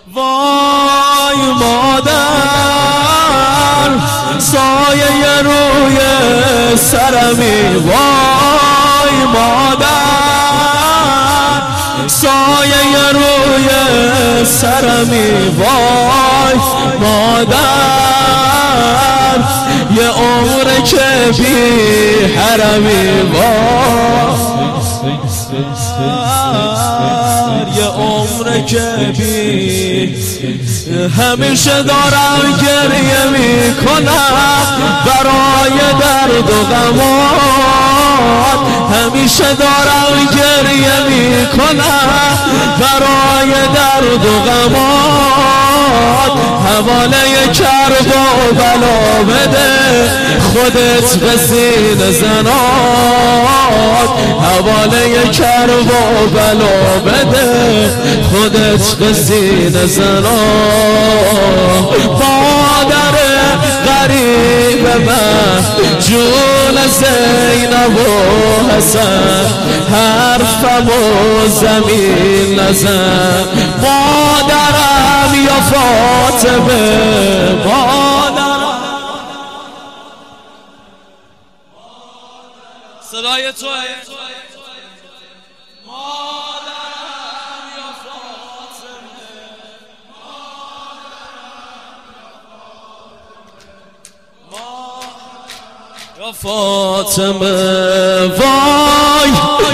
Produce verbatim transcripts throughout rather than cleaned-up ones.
وای مادر سایه روی سرمی، وای مادر سایه روی سرمی، وای مادر یه عمر که بی حرمی، وای یه عمر که بی همیشه دارم گریه میکنم برای درد و غمات، همیشه دارم گریه میکنم برای درد و غمات. حواله کرب و بلا بده خودت به سینه زنات، حواله کرب و بلا بده خودت به سینه زنات. مادر غریب من جون زینب و حسن حرفم و زمین نزن، مادرم یا فاطمه، مادرم صدای توه، مادرم یا فاطمه، مادرم یا فاطمه. وای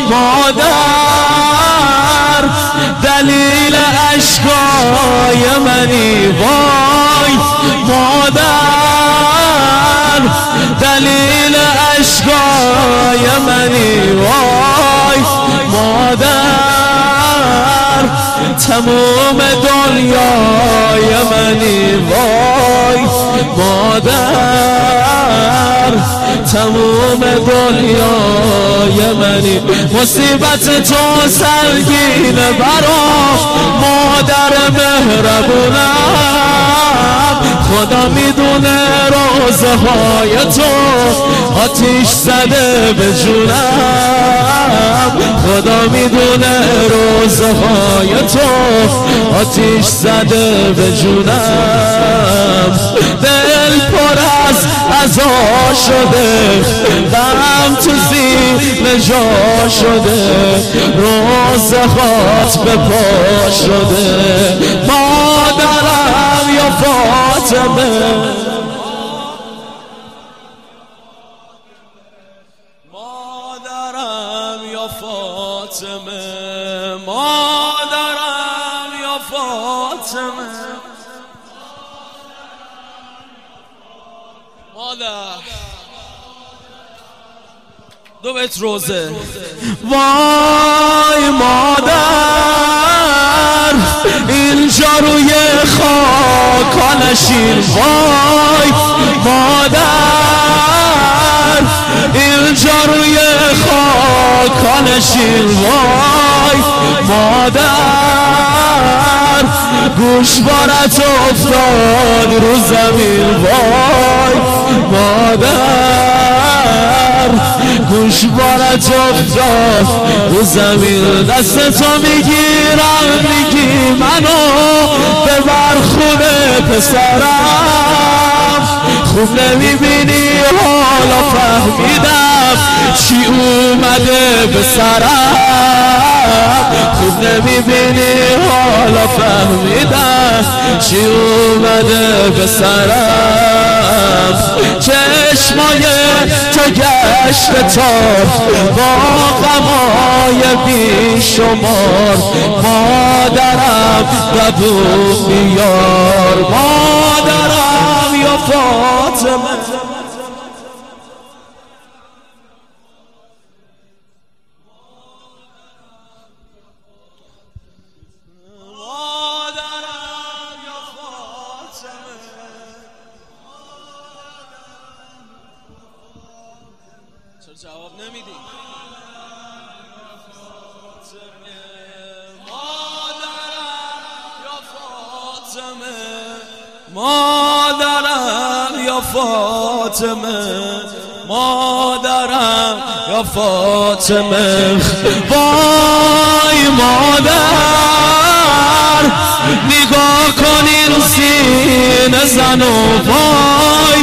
مادر دلیل اشکای منی، وای مادر دلیل اشکای منی، وای مادر تمام دنیای منی، وای مادر تمام دنیای منی. مصیبت تو سنگین برام مادر مهربونم، خدا میدونه روزه های تو آتیش زده به جونم، خدا میدونه روزه های تو آتیش زده به جونم. دل پر از عزا شده غم تو زیر جا شده، روزه هات به پا شده، مادرم یا فاطمه، مادرم یا فاطمه، مادرم یا فاطمه. مادر دو بیت روزه. وای مادر اینجا روی خاک نشین، وای مادر اینجا روی خاک نشین، وای مادر گوشوارت افتاد رو زمین، وای مادر گوشوارت افتاد رو زمین. دستتو میگیرم میگی منو ببر خونه پسرم، خوب نمیبینی حالا فهمیدم چی اومده به سرم، خوب نمیبینی حالا فهمیدم چی اومده به سرم. چشمای تو گشت تار با غمای بی شمار، مادرم قبول بیار، مادرم یا فاطمه. چرا جواب نمیدی؟ مادرم یا فاطمه، مادرم یا فاطمه. وای مادر نگاه زن و وای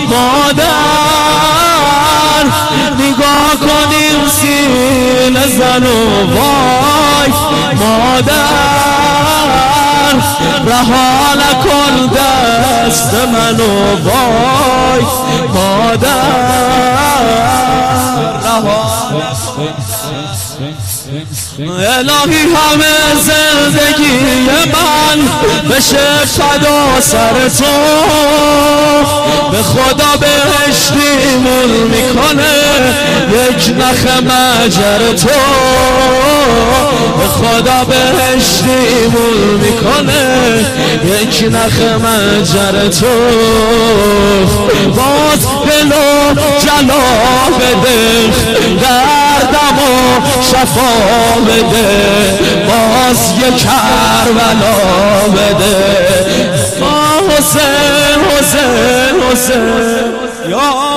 مادر، نگاه کنیم سینه زن و وای مادر، رها نکن دست من و وای مادر، رها الهی همه زندگی من بشه فدا سر تو، به خدا بهشتیمون میکنه یک نخ مجر تو، به خدا بهشتیمون میکنه یک نخ مجر تو، باز دلو جلا بده دردم و شفا بده، باز یک کربلا بده، حسین حسین حسین یا